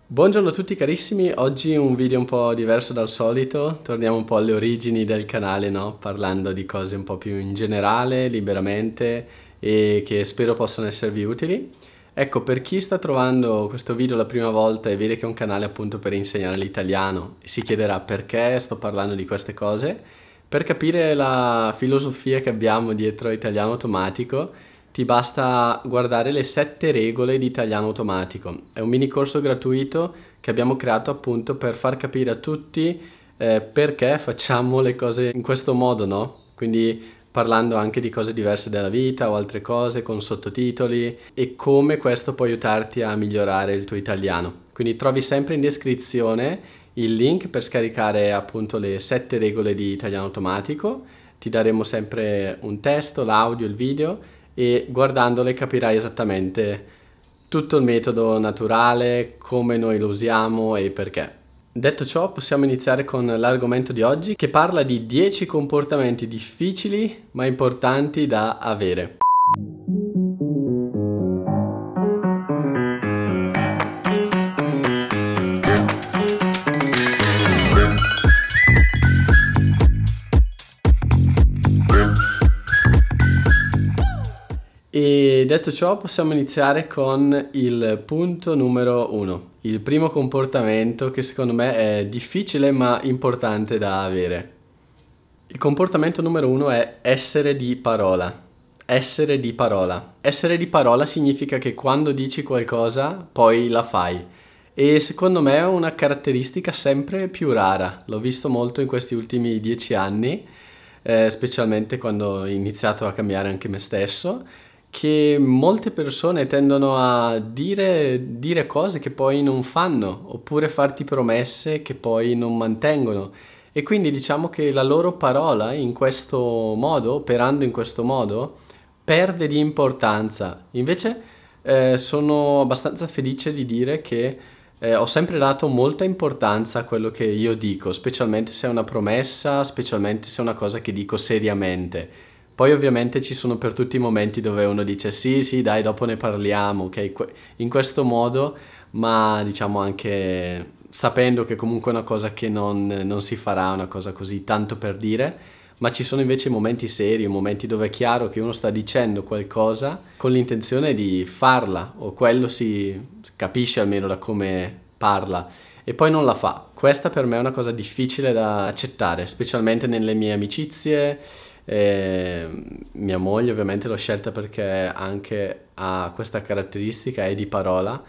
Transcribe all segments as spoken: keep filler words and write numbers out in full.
Buongiorno a tutti carissimi, oggi un video un po' diverso dal solito, torniamo un po' alle origini del canale, no? Parlando di cose un po' più in generale, liberamente e che spero possano esservi utili. Ecco, per chi sta trovando questo video la prima volta e vede che è un canale appunto per insegnare l'italiano e si chiederà perché sto parlando di queste cose, per capire la filosofia che abbiamo dietro Italiano Automatico ti basta guardare le sette regole di italiano automatico. È un mini corso gratuito che abbiamo creato appunto per far capire a tutti eh, perché facciamo le cose in questo modo, no? Quindi parlando anche di cose diverse della vita o altre cose con sottotitoli e come questo può aiutarti a migliorare il tuo italiano. Quindi trovi sempre in descrizione il link per scaricare appunto le sette regole di italiano automatico. Ti daremo sempre un testo, l'audio, il video e guardandole capirai esattamente tutto il metodo naturale, come noi lo usiamo e perché. Detto ciò, possiamo iniziare con l'argomento di oggi che parla di dieci comportamenti difficili ma importanti da avere. E detto ciò possiamo iniziare con il punto numero uno, il primo comportamento che secondo me è difficile ma importante da avere. Il comportamento numero uno è essere di parola. Essere di parola. Essere di parola significa che quando dici qualcosa poi la fai. E secondo me è una caratteristica sempre più rara. L'ho visto molto in questi ultimi dieci anni, eh, specialmente quando ho iniziato a cambiare anche me stesso, che molte persone tendono a dire, dire cose che poi non fanno, oppure farti promesse che poi non mantengono. E quindi diciamo che la loro parola in questo modo, operando in questo modo, perde di importanza. Invece eh, sono abbastanza felice di dire che eh, ho sempre dato molta importanza a quello che io dico, specialmente se è una promessa, specialmente se è una cosa che dico seriamente. Poi ovviamente ci sono per tutti i momenti dove uno dice sì, sì, dai, dopo ne parliamo, ok? Que- In questo modo, ma diciamo anche sapendo che comunque è una cosa che non, non si farà, una cosa così tanto per dire, ma ci sono invece momenti seri, momenti dove è chiaro che uno sta dicendo qualcosa con l'intenzione di farla, o quello si capisce almeno da come parla, e poi non la fa. Questa per me è una cosa difficile da accettare, specialmente nelle mie amicizie. E mia moglie ovviamente l'ho scelta perché anche ha questa caratteristica, è di parola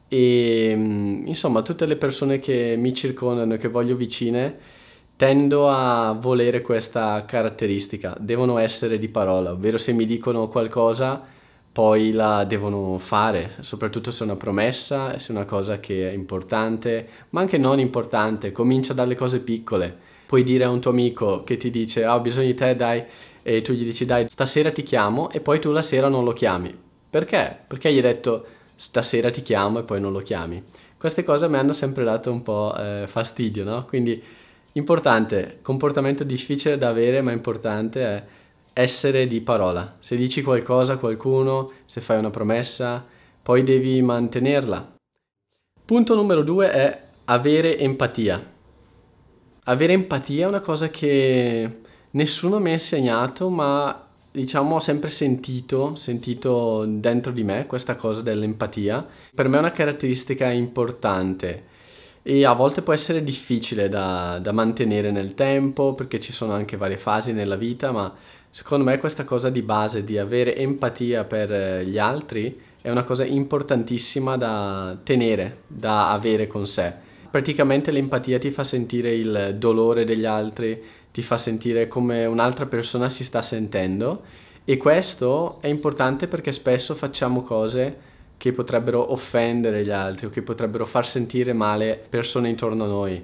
e mm, insomma tutte le persone che mi circondano e che voglio vicine tendo a volere questa caratteristica, devono essere di parola, ovvero se mi dicono qualcosa poi la devono fare, soprattutto se è una promessa, se è una cosa che è importante, ma anche non importante, comincia dalle cose piccole. Puoi dire a un tuo amico che ti dice ah, ho bisogno di te, dai, e tu gli dici dai, stasera ti chiamo e poi tu la sera non lo chiami. Perché? Perché gli hai detto stasera ti chiamo e poi non lo chiami. Queste cose a me hanno sempre dato un po' eh, fastidio, no? Quindi importante, comportamento difficile da avere, ma importante è essere di parola. Se dici qualcosa a qualcuno, se fai una promessa, poi devi mantenerla. Punto numero due è avere empatia. Avere empatia è una cosa che nessuno mi ha insegnato, ma diciamo ho sempre sentito, sentito dentro di me questa cosa dell'empatia. Per me è una caratteristica importante e a volte può essere difficile da, da mantenere nel tempo perché ci sono anche varie fasi nella vita, ma secondo me questa cosa di base di avere empatia per eh, gli altri è una cosa importantissima da tenere, da avere con sé. Praticamente l'empatia ti fa sentire il dolore degli altri, ti fa sentire come un'altra persona si sta sentendo e questo è importante perché spesso facciamo cose che potrebbero offendere gli altri o che potrebbero far sentire male persone intorno a noi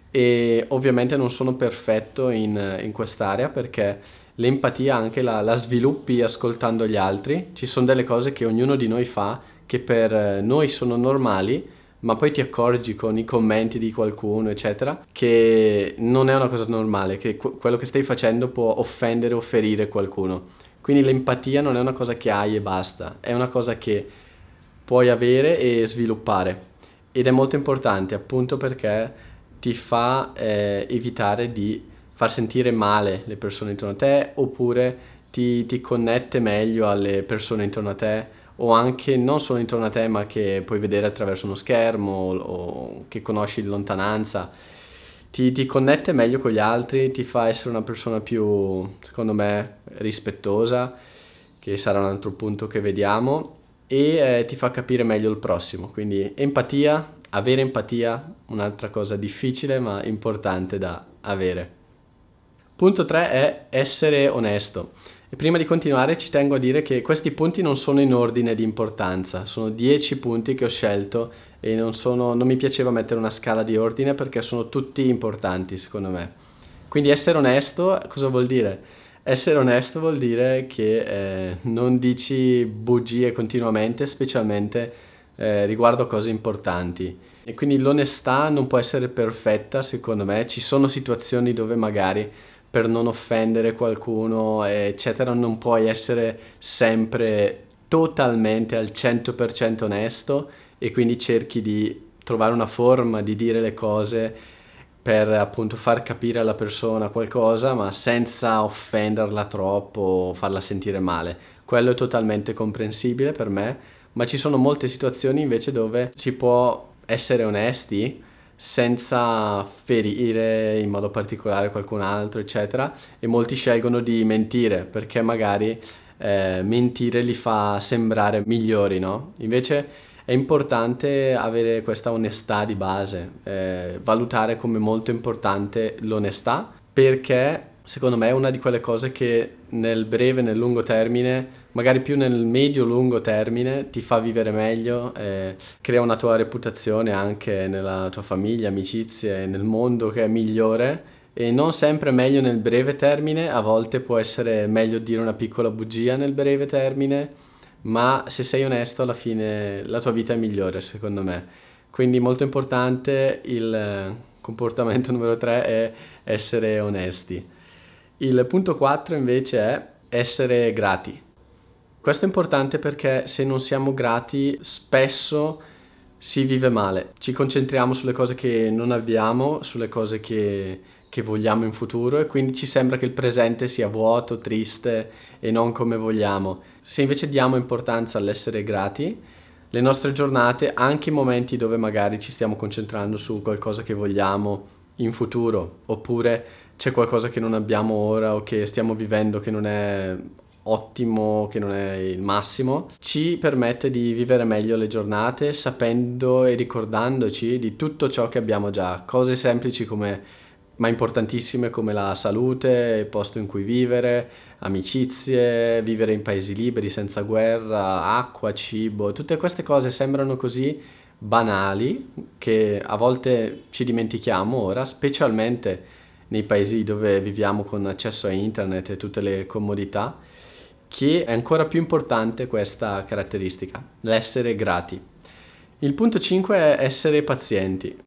e ovviamente non sono perfetto in, in quest'area perché l'empatia anche la, la sviluppi ascoltando gli altri. Ci sono delle cose che ognuno di noi fa che per noi sono normali, ma poi ti accorgi con i commenti di qualcuno, eccetera, che non è una cosa normale, che que- quello che stai facendo può offendere o ferire qualcuno. Quindi l'empatia non è una cosa che hai e basta, è una cosa che puoi avere e sviluppare. ed è molto importante appunto perché ti fa eh, evitare di far sentire male le persone intorno a te, oppure ti, ti connette meglio alle persone intorno a te, o anche non solo intorno a te ma che puoi vedere attraverso uno schermo o, o che conosci in lontananza. Ti, ti connette meglio con gli altri, ti fa essere una persona più, secondo me, rispettosa, che sarà un altro punto che vediamo, e eh, ti fa capire meglio il prossimo. Quindi empatia, avere empatia, un'altra cosa difficile ma importante da avere. Punto tre è essere onesto. E prima di continuare ci tengo a dire che questi punti non sono in ordine di importanza, sono dieci punti che ho scelto e non, sono, non mi piaceva mettere una scala di ordine perché sono tutti importanti secondo me. Quindi essere onesto cosa vuol dire? Essere onesto vuol dire che eh, non dici bugie continuamente, specialmente eh, riguardo a cose importanti. E quindi l'onestà non può essere perfetta, secondo me. Ci sono situazioni dove magari per non offendere qualcuno, eccetera, non puoi essere sempre totalmente al cento per cento onesto e quindi cerchi di trovare una forma di dire le cose per appunto far capire alla persona qualcosa, ma senza offenderla troppo o farla sentire male. Quello è totalmente comprensibile per me, ma ci sono molte situazioni invece dove si può essere onesti senza ferire in modo particolare qualcun altro, eccetera, e molti scelgono di mentire perché magari eh, mentire li fa sembrare migliori, no? Invece è importante avere questa onestà di base, eh, valutare come molto importante l'onestà, perché secondo me è una di quelle cose che nel breve e nel lungo termine, magari più nel medio-lungo termine, ti fa vivere meglio, eh, crea una tua reputazione anche nella tua famiglia, amicizie, nel mondo che è migliore. E non sempre meglio nel breve termine, a volte può essere meglio dire una piccola bugia nel breve termine, ma se sei onesto alla fine la tua vita è migliore secondo me. Quindi molto importante il eh, comportamento numero tre è essere onesti. Il punto quattro invece è essere grati. Questo è importante perché se non siamo grati spesso si vive male. Ci concentriamo sulle cose che non abbiamo, sulle cose che, che vogliamo in futuro e quindi ci sembra che il presente sia vuoto, triste e non come vogliamo. Se invece diamo importanza all'essere grati, le nostre giornate, anche i momenti dove magari ci stiamo concentrando su qualcosa che vogliamo in futuro, oppure c'è qualcosa che non abbiamo ora o che stiamo vivendo che non è ottimo, che non è il massimo, ci permette di vivere meglio le giornate sapendo e ricordandoci di tutto ciò che abbiamo già, cose semplici come ma importantissime come la salute, il posto in cui vivere, amicizie, vivere in paesi liberi senza guerra, acqua, cibo, tutte queste cose sembrano così banali che a volte ci dimentichiamo ora, specialmente nei paesi dove viviamo con accesso a internet e tutte le comodità, che è ancora più importante questa caratteristica, l'essere grati. Il punto cinque è essere pazienti.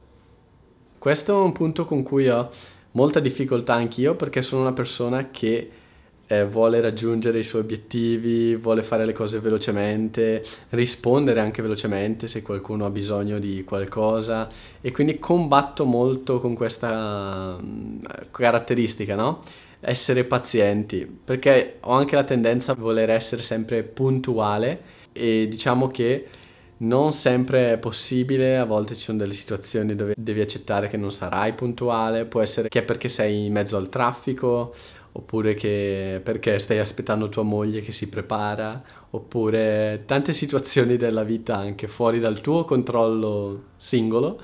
Questo è un punto con cui ho molta difficoltà anch'io perché sono una persona che eh, vuole raggiungere i suoi obiettivi, vuole fare le cose velocemente, rispondere anche velocemente se qualcuno ha bisogno di qualcosa e quindi combatto molto con questa mm, caratteristica, no? Essere pazienti, perché ho anche la tendenza a voler essere sempre puntuale e diciamo che non sempre è possibile, a volte ci sono delle situazioni dove devi accettare che non sarai puntuale, può essere che è perché sei in mezzo al traffico, oppure che perché stai aspettando tua moglie che si prepara, oppure tante situazioni della vita anche fuori dal tuo controllo singolo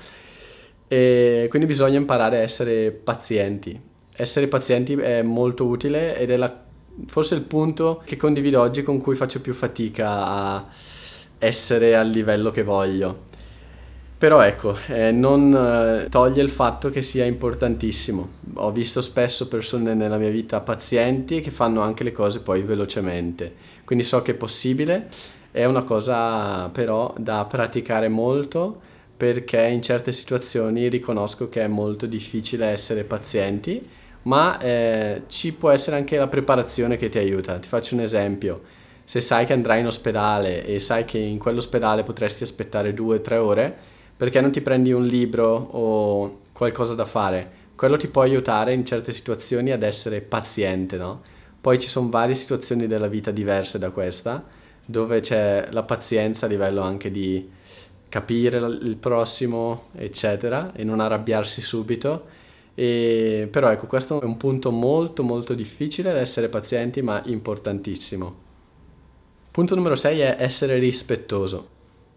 e quindi bisogna imparare a essere pazienti. Essere pazienti è molto utile ed è la, forse il punto che condivido oggi con cui faccio più fatica a essere al livello che voglio. Però ecco, eh, non eh, toglie il fatto che sia importantissimo. Ho visto spesso persone nella mia vita pazienti che fanno anche le cose poi velocemente. Quindi so che è possibile, è una cosa però da praticare molto perché in certe situazioni riconosco che è molto difficile essere pazienti, ma eh, ci può essere anche la preparazione che ti aiuta. Ti faccio un esempio. Se sai che andrai in ospedale e sai che in quell'ospedale potresti aspettare due o tre ore, Perché non ti prendi un libro o qualcosa da fare? Quello ti può aiutare in certe situazioni ad essere paziente, no? Poi ci sono varie situazioni della vita diverse da questa, dove c'è la pazienza a livello anche di capire l- il prossimo, eccetera, e non arrabbiarsi subito. E- però ecco, questo è un punto molto molto difficile da essere pazienti, ma importantissimo. Punto numero sei è essere rispettoso.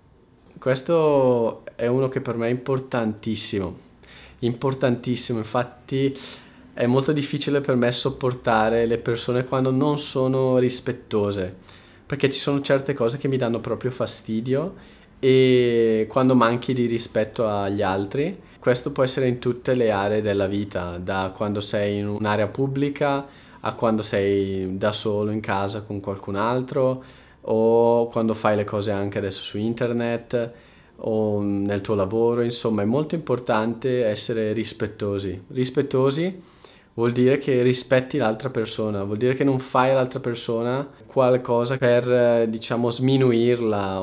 Questo è uno che per me è importantissimo, importantissimo, infatti è molto difficile per me sopportare le persone quando non sono rispettose, perché ci sono certe cose che mi danno proprio fastidio e quando manchi di rispetto agli altri, questo può essere in tutte le aree della vita, da quando sei in un'area pubblica a quando sei da solo in casa con qualcun altro o quando fai le cose anche adesso su internet o nel tuo lavoro, insomma, è molto importante essere rispettosi. Rispettosi vuol dire che rispetti l'altra persona, vuol dire che non fai all'altra persona qualcosa per, eh, diciamo, sminuirla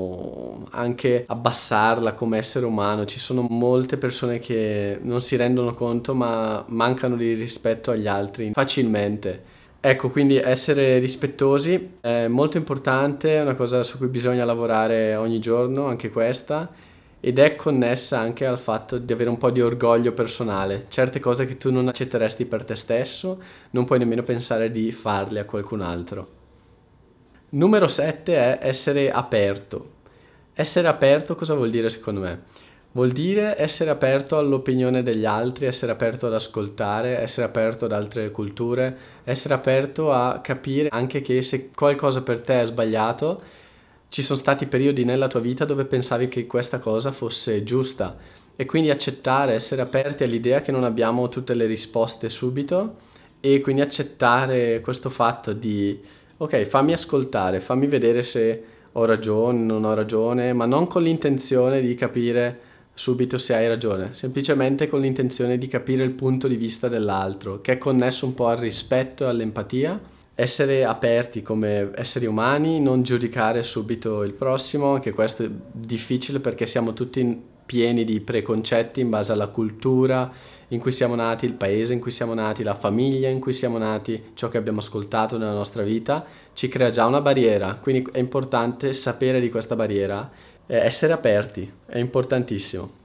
o anche abbassarla come essere umano. Ci sono molte persone che non si rendono conto ma mancano di rispetto agli altri facilmente. Ecco, quindi essere rispettosi è molto importante, è una cosa su cui bisogna lavorare ogni giorno, anche questa, ed è connessa anche al fatto di avere un po' di orgoglio personale. Certe cose che tu non accetteresti per te stesso, non puoi nemmeno pensare di farle a qualcun altro. Numero sette è essere aperto. Essere aperto cosa vuol dire secondo me? Vuol dire essere aperto all'opinione degli altri, essere aperto ad ascoltare, essere aperto ad altre culture, essere aperto a capire anche che se qualcosa per te è sbagliato, ci sono stati periodi nella tua vita dove pensavi che questa cosa fosse giusta e quindi accettare, essere aperti all'idea che non abbiamo tutte le risposte subito e quindi accettare questo fatto di ok, fammi ascoltare, fammi vedere se ho ragione, non ho ragione, ma non con l'intenzione di capire subito se hai ragione, semplicemente con l'intenzione di capire il punto di vista dell'altro, che è connesso un po' al rispetto e all'empatia, essere aperti come esseri umani, non giudicare subito il prossimo, anche questo è difficile perché siamo tutti pieni di preconcetti in base alla cultura in cui siamo nati, il paese in cui siamo nati, la famiglia in cui siamo nati, ciò che abbiamo ascoltato nella nostra vita, ci crea già una barriera, quindi è importante sapere di questa barriera, eh, essere aperti, è importantissimo.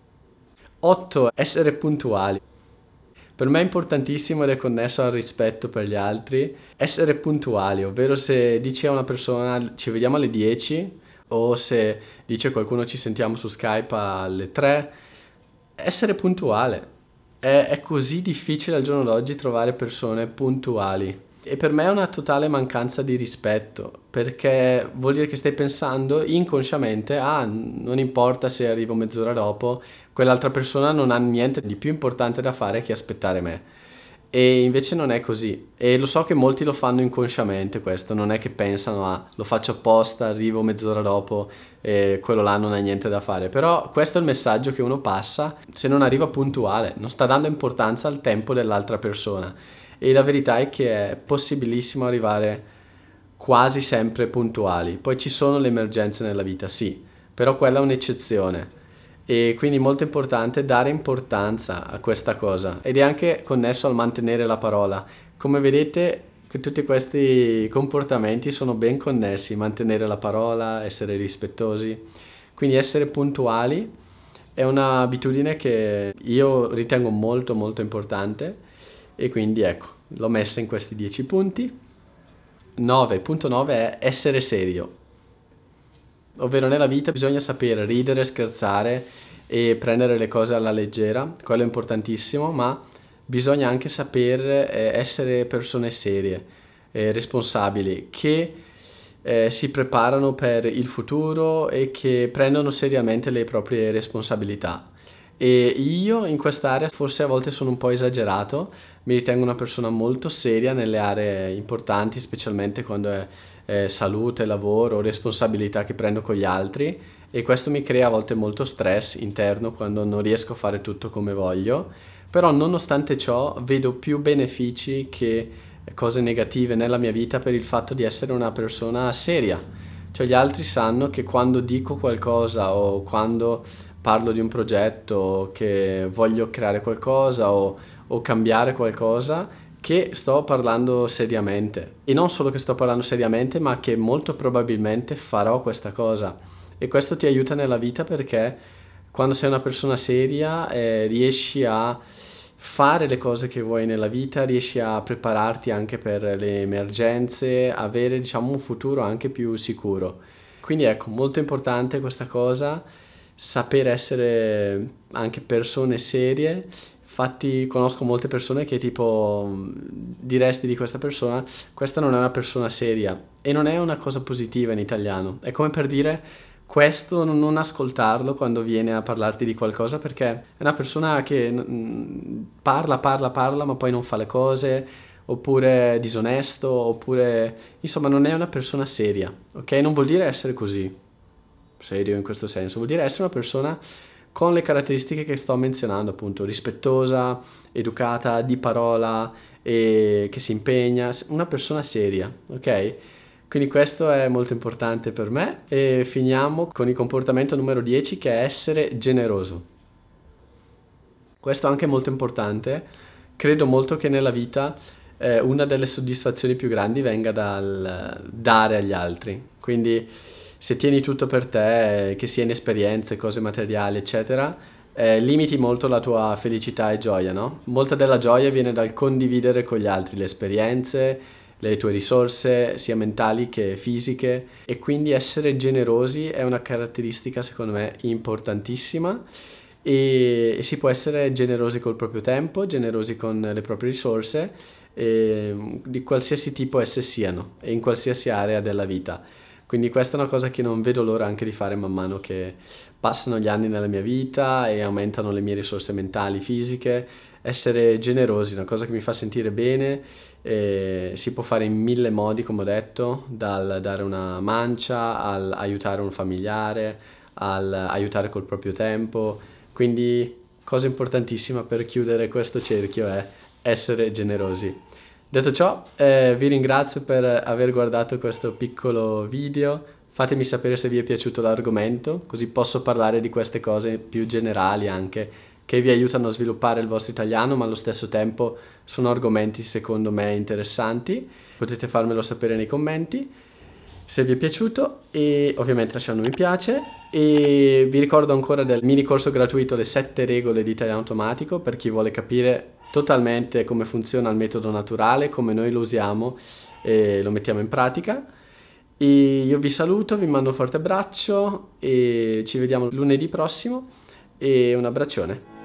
otto. Essere puntuali. Per me è importantissimo ed è connesso al rispetto per gli altri, essere puntuali, ovvero se dici a una persona ci vediamo alle dieci o se dice qualcuno ci sentiamo su Skype alle tre, essere puntuale. È, è così difficile al giorno d'oggi trovare persone puntuali. E per me è una totale mancanza di rispetto, perché vuol dire che stai pensando inconsciamente, ah, non importa se arrivo mezz'ora dopo, quell'altra persona non ha niente di più importante da fare che aspettare me. E invece non è così. E lo so che molti lo fanno inconsciamente questo, non è che pensano, ah, lo faccio apposta, arrivo mezz'ora dopo e quello là non ha niente da fare. Però questo è il messaggio che uno passa se non arriva puntuale, non sta dando importanza al tempo dell'altra persona. E la verità è che è possibilissimo arrivare quasi sempre puntuali. Poi ci sono le emergenze nella vita, sì, però quella è un'eccezione. E quindi è molto importante dare importanza a questa cosa ed è anche connesso al mantenere la parola. Come vedete, che tutti questi comportamenti sono ben connessi, mantenere la parola, essere rispettosi. Quindi essere puntuali è un'abitudine che io ritengo molto molto importante e quindi ecco, l'ho messa in questi dieci punti. nove punto nove è essere serio, ovvero nella vita bisogna sapere ridere, scherzare e prendere le cose alla leggera, quello è importantissimo, ma bisogna anche saper eh, essere persone serie, eh, responsabili, che eh, si preparano per il futuro e che prendono seriamente le proprie responsabilità. E io in quest'area forse a volte sono un po' esagerato, mi ritengo una persona molto seria nelle aree importanti, specialmente quando è eh, salute, lavoro, responsabilità che prendo con gli altri e questo mi crea a volte molto stress interno quando non riesco a fare tutto come voglio, però nonostante ciò vedo più benefici che cose negative nella mia vita per il fatto di essere una persona seria. Cioè gli altri sanno che quando dico qualcosa o quando parlo di un progetto, che voglio creare qualcosa o, o cambiare qualcosa, che sto parlando seriamente. E non solo che sto parlando seriamente, ma che molto probabilmente farò questa cosa. E questo ti aiuta nella vita perché quando sei una persona seria eh, riesci a fare le cose che vuoi nella vita, riesci a prepararti anche per le emergenze, avere diciamo un futuro anche più sicuro. Quindi ecco, molto importante questa cosa, saper essere anche persone serie. Infatti conosco molte persone che tipo mh, diresti di questa persona, questa non è una persona seria e non è una cosa positiva in italiano. È come per dire questo non non ascoltarlo quando viene a parlarti di qualcosa perché è una persona che mm, parla, parla, parla, ma poi non fa le cose, oppure è disonesto, oppure insomma non è una persona seria, ok? Non vuol dire essere così, serio in questo senso, vuol dire essere una persona con le caratteristiche che sto menzionando, appunto, rispettosa, educata, di parola, e che si impegna, una persona seria, ok? Quindi questo è molto importante per me e finiamo con il comportamento numero dieci che è essere generoso. Questo anche è molto importante. Credo molto che nella vita eh, una delle soddisfazioni più grandi venga dal dare agli altri. Quindi se tieni tutto per te, eh, che sia in esperienze, cose materiali, eccetera, eh, limiti molto la tua felicità e gioia, no? Molta della gioia viene dal condividere con gli altri le esperienze, le tue risorse, sia mentali che fisiche, e quindi essere generosi è una caratteristica, secondo me, importantissima e, e si può essere generosi col proprio tempo, generosi con le proprie risorse, eh, di qualsiasi tipo esse siano e in qualsiasi area della vita. Quindi questa è una cosa che non vedo l'ora anche di fare man mano che passano gli anni nella mia vita e aumentano le mie risorse mentali, fisiche. Essere generosi è una cosa che mi fa sentire bene, eh, si può fare in mille modi, come ho detto, dal dare una mancia al aiutare un familiare, al aiutare col proprio tempo. Quindi cosa importantissima per chiudere questo cerchio è essere generosi. Detto ciò, eh, vi ringrazio per aver guardato questo piccolo video. Fatemi sapere se vi è piaciuto l'argomento, così posso parlare di queste cose più generali anche, che vi aiutano a sviluppare il vostro italiano, ma allo stesso tempo sono argomenti secondo me interessanti. Potete farmelo sapere nei commenti se vi è piaciuto e ovviamente lasciando un mi piace. E vi ricordo ancora del mini corso gratuito Le sette regole di italiano automatico per chi vuole capire totalmente come funziona il metodo naturale, come noi lo usiamo e lo mettiamo in pratica. E io vi saluto, vi mando un forte abbraccio e ci vediamo lunedì prossimo e un abbraccione.